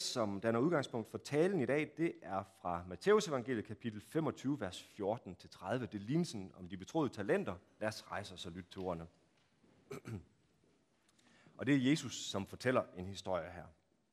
som danner udgangspunkt for talen i dag, det er fra Matteus evangeliet kapitel 25, vers 14-30. Det er lignelsen om de betroede talenter. Lad os rejse os og lytte til ordene. Og det er Jesus, som fortæller en historie her.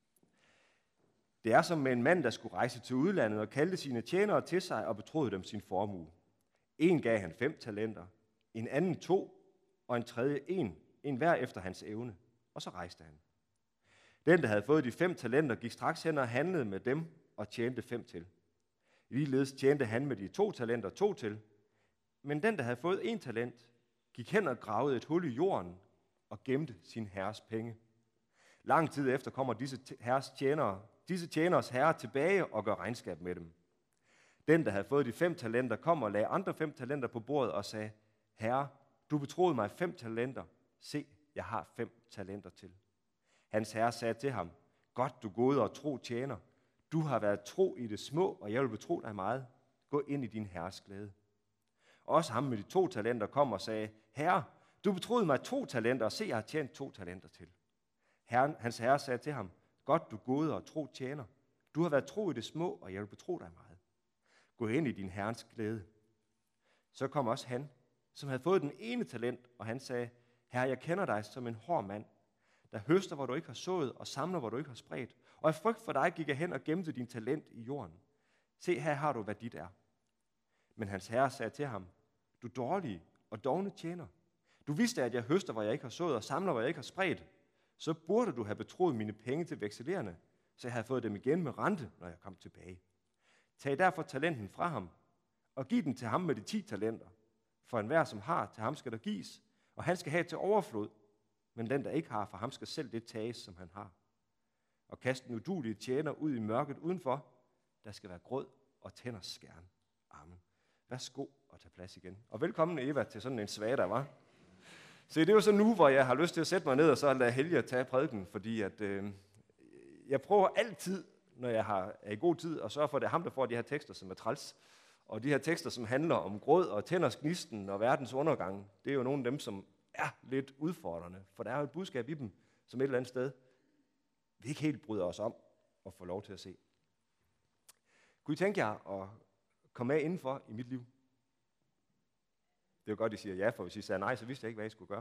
Det er som med en mand, der skulle rejse til udlandet og kaldte sine tjenere til sig og betroede dem sin formue. En gav han 5 talenter, en anden 2, og en tredje 1, en hver efter hans evne. Og så rejste han. Den, der havde fået de 5 talenter, gik straks hen og handlede med dem og tjente 5 til. Ligeledes tjente han med de 2 talenter 2 til. Men den, der havde fået 1 talent, gik hen og gravede et hul i jorden og gemte sin herres penge. Lang tid efter kommer disse tjeneres herre tilbage og gør regnskab med dem. Den, der havde fået de 5 talenter, kom og lagde andre 5 talenter på bordet og sagde, Herre, du betroede mig 5 talenter. Se, jeg har 5 talenter til. Hans herre sagde til ham, godt du gode og tro tjener. Du har været tro i det små, og jeg vil betro dig meget. Gå ind i din herres glæde. Også ham med de 2 talenter kom og sagde, Herre, du betroede mig 2 talenter, og se, jeg har tjent 2 talenter til. Hans herre sagde til ham, godt du gode og tro tjener. Du har været tro i det små, og jeg vil betro dig meget. Gå ind i din herres glæde. Så kom også han, som havde fået den ene talent, og han sagde, Herre, jeg kender dig som en hård mand, der høster, hvor du ikke har sået, og samler, hvor du ikke har spredt. Og i frygt for dig gik jeg hen og gemte din talent i jorden. Se, her har du, hvad dit er. Men hans herre sagde til ham, du dårlige og dovne tjener. Du vidste, at jeg høster, hvor jeg ikke har sået, og samler, hvor jeg ikke har spredt. Så burde du have betroet mine penge til vekselererne, så jeg havde fået dem igen med rente, når jeg kom tilbage. Tag derfor talenten fra ham, og giv den til ham med de 10 talenter. For enhver, som har, til ham skal der gives, og han skal have til overflod. Men den, der ikke har, for ham skal selv det tages, som han har. Og kast den uduelige tjener ud i mørket udenfor. Der skal være gråd og tænders skærn. Amen. Værsgo og tag plads igen. Og velkommen, Eva, til sådan en svag, der var. Så det er jo så nu, hvor jeg har lyst til at sætte mig ned, og så lade Helge tage prædiken, fordi at, jeg prøver altid, når jeg er i god tid, at sørge for, at det er ham, der får de her tekster, som er træls. Og de her tekster, som handler om gråd og tænders gnisten og verdens undergang, det er jo nogle af dem, som er lidt udfordrende, for der er jo et budskab i dem, som et eller andet sted, vi ikke helt bryder os om at få lov til at se. Kunne I tænke jer at komme med indenfor i mit liv? Det er jo godt, I siger ja, for hvis I sagde nej, så vidste jeg ikke, hvad I skulle gøre.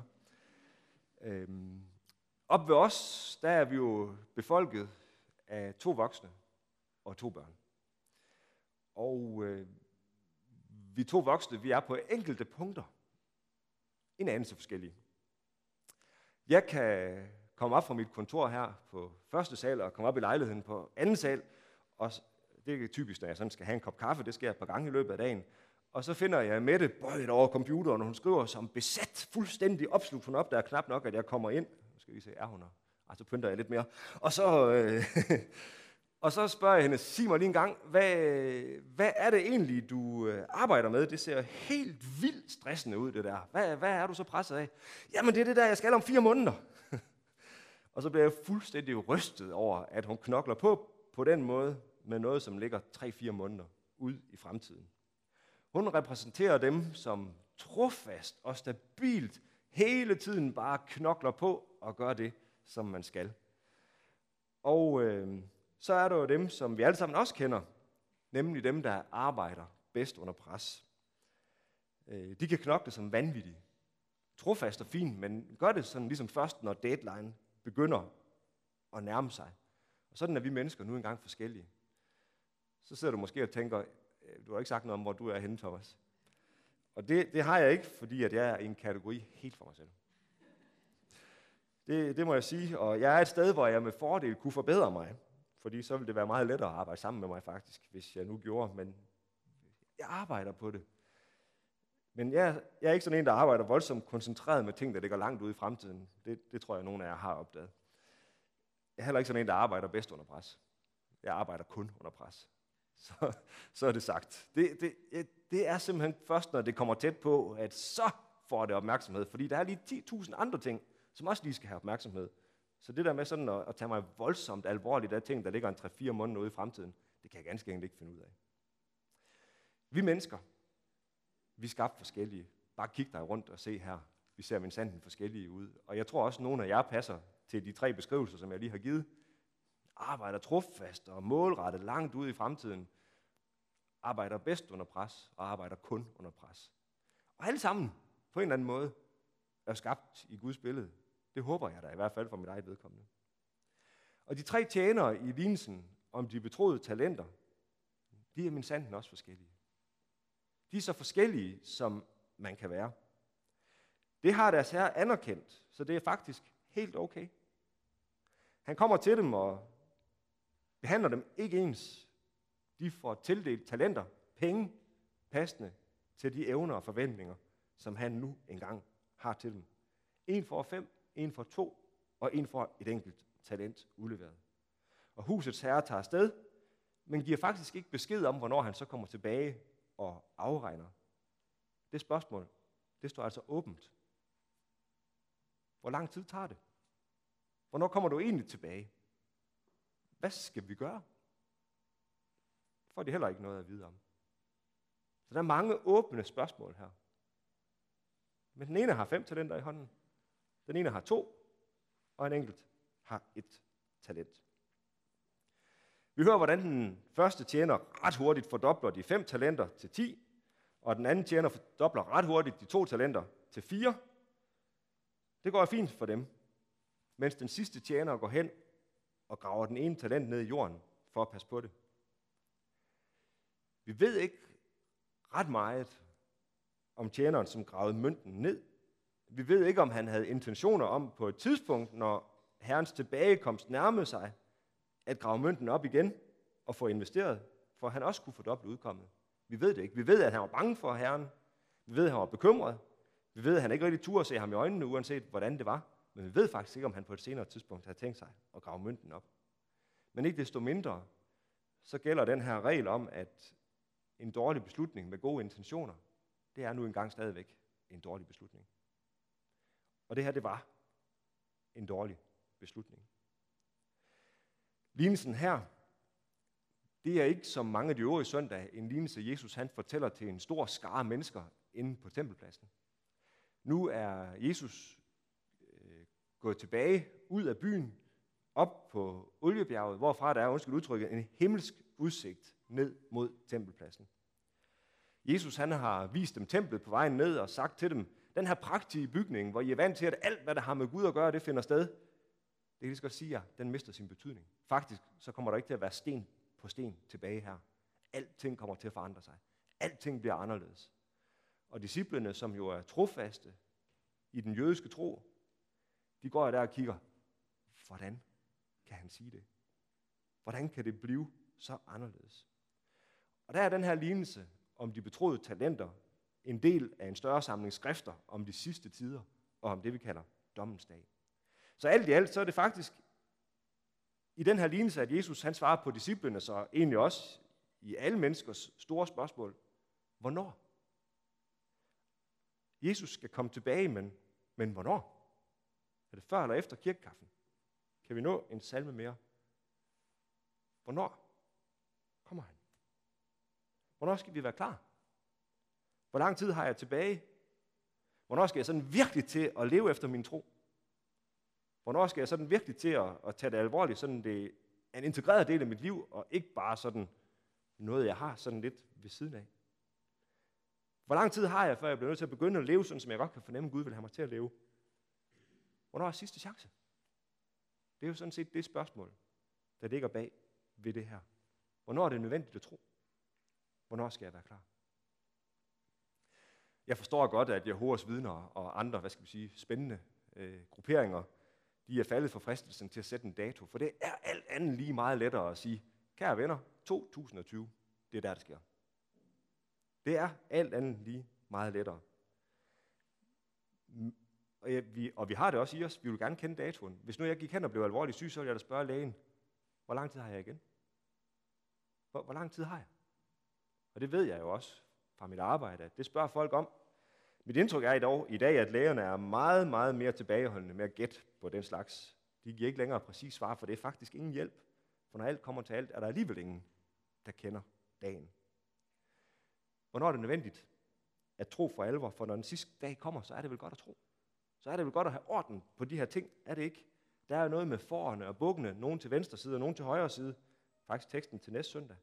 Op ved os, der er vi jo befolket af 2 voksne og 2 børn. Og vi 2 voksne, vi er på enkelte punkter en anelse forskellige. Jeg kan komme op fra mit kontor her på 1. sal og komme op i lejligheden på 2. sal. Og det er typisk, når jeg sådan skal have en kop kaffe. Det sker et par gange i løbet af dagen. Og så finder jeg Mette bøjet over computeren, og hun skriver som besat, fuldstændig opslugt. Hun op, der er knap nok, at jeg kommer ind. Nu skal vi se, er hun her? Så pynter jeg lidt mere. Og så spørger jeg hende, sig mig lige en gang, hvad er det egentlig, du arbejder med? Det ser helt vildt stressende ud, det der. Hvad er du så presset af? Jamen, det er det der, jeg skal om 4 måneder. Og så bliver jeg fuldstændig rystet over, at hun knokler på den måde, med noget, som ligger 3-4 måneder ud i fremtiden. Hun repræsenterer dem, som trofast og stabilt hele tiden bare knokler på og gør det, som man skal. Og så er der jo dem, som vi alle sammen også kender, nemlig dem, der arbejder bedst under pres. De kan knokle som vanvittige. Trofast og fint, men gør det sådan ligesom først, når deadline begynder at nærme sig. Og sådan er vi mennesker nu engang forskellige. Så sidder du måske og tænker, du har ikke sagt noget om, hvor du er henne, Thomas. Og det har jeg ikke, fordi at jeg er i en kategori helt for mig selv. Det må jeg sige, og jeg er et sted, hvor jeg med fordel kunne forbedre mig. Fordi så ville det være meget lettere at arbejde sammen med mig faktisk, hvis jeg nu gjorde, men jeg arbejder på det. Men jeg er ikke sådan en, der arbejder voldsomt koncentreret med ting, der ligger langt ude i fremtiden. Det tror jeg, nogen af jer har opdaget. Jeg er heller ikke sådan en, der arbejder bedst under pres. Jeg arbejder kun under pres. Så er det sagt. Det er simpelthen først, når det kommer tæt på, at så får det opmærksomhed. Fordi der er lige 10.000 andre ting, som også lige skal have opmærksomhed. Så det der med sådan at tage mig voldsomt alvorligt af ting, der ligger en 3-4 måneder ude i fremtiden, det kan jeg ganske enkelt ikke finde ud af. Vi mennesker, vi er skabt forskellige. Bare kig dig rundt og se her. Vi ser minsandten forskellige ud. Og jeg tror også, at nogle af jer passer til de 3 beskrivelser, som jeg lige har givet. arbejder trofast og målrettet langt ude i fremtiden, arbejder bedst under pres og arbejder kun under pres. Og alle sammen, på en eller anden måde, er skabt i Guds billede. Det håber jeg da i hvert fald for mit eget vedkommende. Og de 3 tjenere i lignelsen om de betroede talenter, de er minsandten også forskellige. De er så forskellige, som man kan være. Det har deres herre anerkendt, så det er faktisk helt okay. Han kommer til dem og behandler dem ikke ens. De får tildelt talenter, penge, passende til de evner og forventninger, som han nu engang har til dem. En får 5, en får 2, og en får et enkelt talent udleveret. Og husets herre tager afsted, men giver faktisk ikke besked om, hvornår han så kommer tilbage og afregner. Det spørgsmål, det står altså åbent. Hvor lang tid tager det? Hvornår kommer du egentlig tilbage? Hvad skal vi gøre? Det får de heller ikke noget at vide om. Så der er mange åbne spørgsmål her. Men den ene har 5 talenter i hånden. Den ene har 2, og en enkelt har 1 talent. Vi hører, hvordan den første tjener ret hurtigt fordobler de 5 talenter til 10, og den anden tjener fordobler ret hurtigt de 2 talenter til 4. Det går fint for dem, mens den sidste tjener går hen og graver den ene talent ned i jorden for at passe på det. Vi ved ikke ret meget om tjeneren, som gravede mønten ned. Vi ved ikke, om han havde intentioner om på et tidspunkt, når herrens tilbagekomst nærmede sig, at grave mønten op igen og få investeret, for han også kunne fordoble udkommet. Vi ved det ikke. Vi ved, at han var bange for herren. Vi ved, at han var bekymret. Vi ved, at han ikke rigtig turde se ham i øjnene, uanset hvordan det var. Men vi ved faktisk ikke, om han på et senere tidspunkt havde tænkt sig at grave mønten op. Men ikke desto mindre, så gælder den her regel om, at en dårlig beslutning med gode intentioner, det er nu engang stadigvæk en dårlig beslutning. Og det her, det var en dårlig beslutning. Lignelsen her, det er ikke som mange af de øvrige søndage en lignelse, Jesus han fortæller til en stor skare mennesker inde på tempelpladsen. Nu er Jesus gået tilbage ud af byen, op på Oliebjerget, hvorfra der er, undskyld udtrykket, en himmelsk udsigt ned mod tempelpladsen. Jesus han har vist dem templet på vejen ned og sagt til dem, den her prægtige bygning, hvor I er vant til, at alt, hvad der har med Gud at gøre, det finder sted, det kan jeg godt sige jer, den mister sin betydning. Faktisk så kommer der ikke til at være sten på sten tilbage her. Alting kommer til at forandre sig. Alting bliver anderledes. Og disciplene, som jo er trofaste i den jødiske tro, de går der og kigger, hvordan kan han sige det? Hvordan kan det blive så anderledes? Og der er den her lignelse om de betroede talenter en del af en større samling skrifter om de sidste tider og om det, vi kalder dommens dag. Så alt i alt, så er det faktisk i den her lignelse, at Jesus han svarer på disciplene, så egentlig også i alle menneskers store spørgsmål. Hvornår? Jesus skal komme tilbage, men hvornår? Er det før eller efter kirkekaffen? Kan vi nå en salme mere? Hvornår kommer han? Hvornår skal vi være klar? Hvor lang tid har jeg tilbage? Hvornår skal jeg sådan virkelig til at leve efter min tro? Hvornår skal jeg sådan virkelig til at tage det alvorligt, sådan det er en integreret del af mit liv, og ikke bare sådan noget, jeg har sådan lidt ved siden af? Hvor lang tid har jeg, før jeg bliver nødt til at begynde at leve, sådan som jeg godt kan fornemme, at Gud vil have mig til at leve? Hvornår er sidste chance? Det er jo sådan set det spørgsmål, der ligger bag ved det her. Hvornår er det nødvendigt at tro? Hvornår skal jeg være klar? Jeg forstår godt, at Jehovas vidner og andre, spændende grupperinger, de er faldet for fristelsen til at sætte en dato, for det er alt andet lige meget lettere at sige, kære venner, 2020, det er der, det sker. Det er alt andet lige meget lettere. Og vi har det også i os, vi vil gerne kende datoen. Hvis nu jeg gik hen og blev alvorligt syg, så ville jeg da spørge lægen, hvor lang tid har jeg igen? Hvor lang tid har jeg? Og det ved jeg jo også fra mit arbejde, at det spørger folk om. Mit indtryk er i dag, at lægerne er meget, meget mere tilbageholdende med at gætte på den slags. De giver ikke længere præcis svar, for det er faktisk ingen hjælp. For når alt kommer til alt, er der alligevel ingen, der kender dagen. Hvornår er det nødvendigt at tro for alvor? For når den sidste dag kommer, så er det vel godt at tro. Så er det vel godt at have orden på de her ting, er det ikke? Der er noget med fårene og bukkene, nogen til venstre side og nogen til højre side. Faktisk teksten til næste søndag.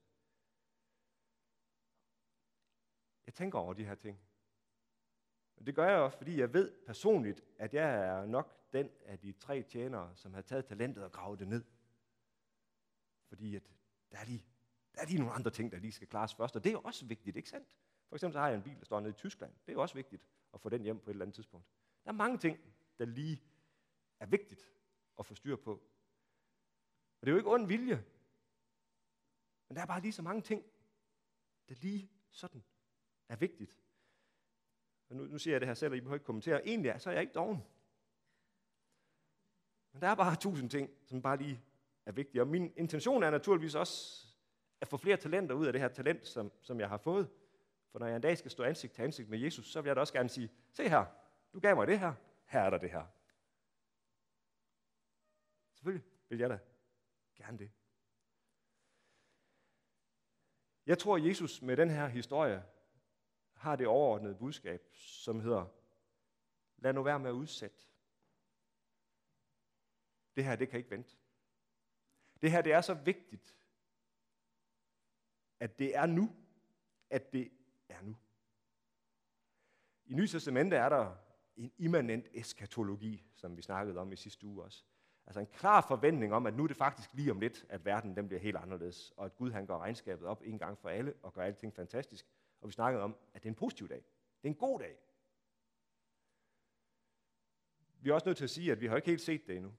Jeg tænker over de her ting. Og det gør jeg også, fordi jeg ved personligt, at jeg er nok den af de 3 tjenere, som har taget talentet og gravet det ned. Fordi at der er lige nogle andre ting, der lige skal klares først, og det er jo også vigtigt, ikke sandt? For eksempel så har jeg en bil, der står nede i Tyskland. Det er jo også vigtigt at få den hjem på et eller andet tidspunkt. Der er mange ting, der lige er vigtigt at få styr på. Og det er jo ikke ond vilje, men der er bare lige så mange ting, der lige sådan er vigtigt. Og nu siger jeg det her selv, og I behøver ikke kommentere. Egentlig så er jeg ikke doven. Men der er bare 1000 ting, som bare lige er vigtige. Og min intention er naturligvis også at få flere talenter ud af det her talent, som jeg har fået. For når jeg en dag skal stå ansigt til ansigt med Jesus, så vil jeg da også gerne sige, se her, du gav mig det her, her er der det her. Selvfølgelig vil jeg da gerne det. Jeg tror, at Jesus med den her historie har det overordnede budskab, som hedder, lad nu være med at udsætte. Det her, det kan ikke vente. Det her, det er så vigtigt, at det er nu, at det er nu. I Nye Testamente er der en immanent eskatologi, som vi snakkede om i sidste uge også. Altså en klar forventning om, at nu er det faktisk lige om lidt, at verden den bliver helt anderledes, og at Gud han går regnskabet op en gang for alle, og gør alting fantastisk. Og vi snakkede om, at det er en positiv dag. Det er en god dag. Vi er også nødt til at sige, at vi har ikke helt set det endnu.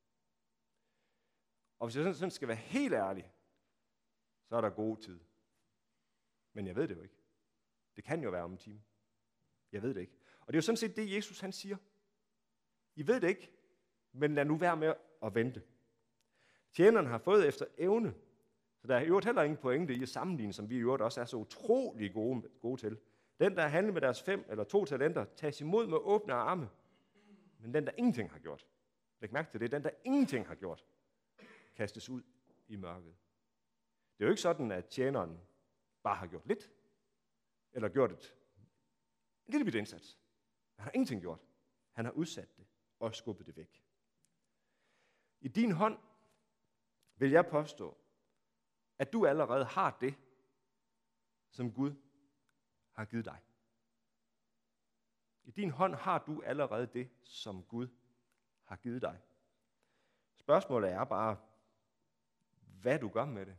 Og hvis jeg sådan skal være helt ærlig, så er der god tid. Men jeg ved det jo ikke. Det kan jo være om en time. Jeg ved det ikke. Og det er jo sådan set det, Jesus han siger. I ved det ikke, men lad nu være med at vente. Tjeneren har fået efter evne, så der er i øvrigt heller ingen pointe i at sammenligne, som vi i øvrigt også er så utrolig gode til. Den, der handler med deres 5 eller 2 talenter, tages imod med åbne arme. Men den, der ingenting har gjort, læg mærke til det, den, der ingenting har gjort, kastes ud i mørket. Det er jo ikke sådan, at tjeneren bare har gjort lidt, eller gjort en lille bit indsats. Han har ingenting gjort. Han har udsat det og skubbet det væk. I din hånd vil jeg påstå, at du allerede har det, som Gud har givet dig. I din hånd har du allerede det, som Gud har givet dig. Spørgsmålet er bare, hvad du gør med det.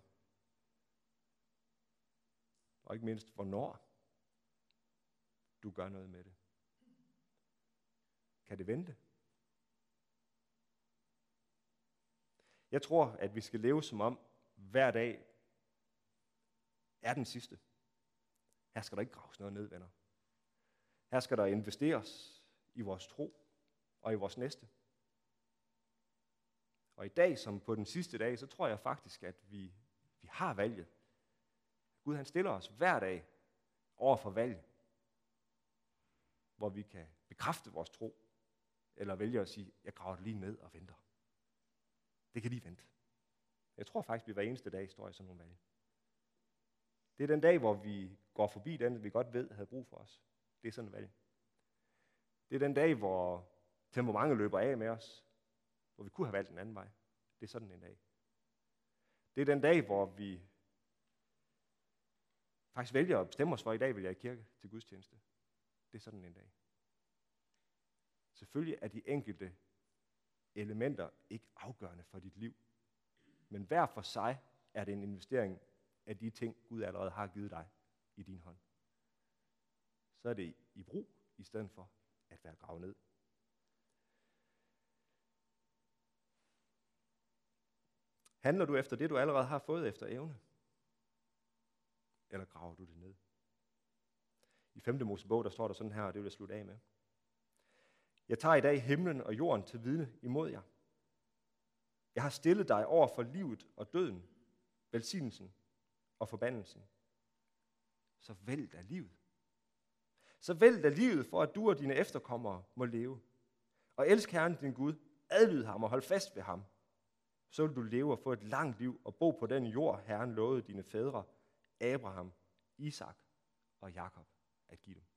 Og ikke mindst, hvornår du gør noget med det. Kan det vente? Jeg tror, at vi skal leve som om, hver dag er den sidste. Her skal der ikke graves noget ned, venner. Her skal der investeres i vores tro og i vores næste. Og i dag, som på den sidste dag, så tror jeg faktisk, at vi har valget. Gud han stiller os hver dag over for valg, hvor vi kan bekræfte vores tro, eller vælge at sige, jeg graver det lige ned og venter. Det kan lige vente. Jeg tror faktisk, vi hver eneste dag står i sådan nogle valg. Det er den dag, hvor vi går forbi den, vi godt ved havde brug for os. Det er sådan en valg. Det er den dag, hvor temperamentet løber af med os, hvor vi kunne have valgt en anden vej. Det er sådan en dag. Det er den dag, hvor vi faktisk vælger at bestemme os for, at i dag vil jeg i kirke til gudstjeneste. Det er sådan en dag. Selvfølgelig er de enkelte elementer ikke afgørende for dit liv, men hver for sig er det en investering af de ting, Gud allerede har givet dig i din hånd. Så er det i brug, i stedet for at være gravet ned. Handler du efter det, du allerede har fået efter evne? Eller graver du det ned? I 5. Mosebog, der står der sådan her, og det vil jeg slutte af med. Jeg tager i dag himlen og jorden til vidne imod jer. Jeg har stillet dig over for livet og døden, velsignelsen og forbandelsen. Så vælg dig livet. Så vælg dig livet, for at du og dine efterkommere må leve. Og elsk Herren din Gud, adlyd ham og hold fast ved ham. Så vil du leve og få et langt liv og bo på den jord, Herren lovede dine fædre, Abraham, Isak og Jakob, at give dem.